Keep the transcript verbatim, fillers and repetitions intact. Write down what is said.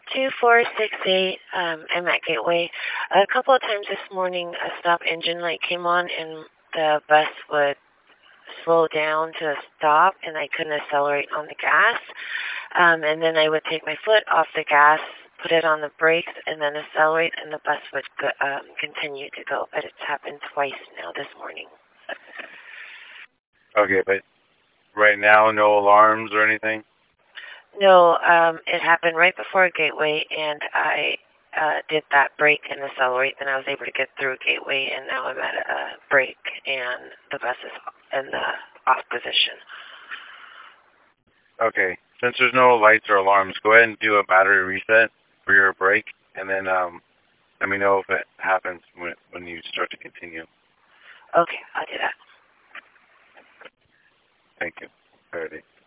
two four six eight, um, I'm at Gateway. A couple of times this morning, a stop engine light came on, and the bus would slow down to a stop, and I couldn't accelerate on the gas. Um, and then I would take my foot off the gas, put it on the brakes, and then accelerate, and the bus would go, um, continue to go. But it's happened twice now this morning. Okay, but right now, no alarms or anything? No, um, it happened right before Gateway, and I uh, did that brake and accelerate, and I was able to get through Gateway, and now I'm at a brake, and the bus is in the off position. Okay, since there's no lights or alarms, go ahead and do a battery reset for your brake, and then um, let me know if it happens when, when you start to continue. Okay, I'll do that. Thank you. Alrighty.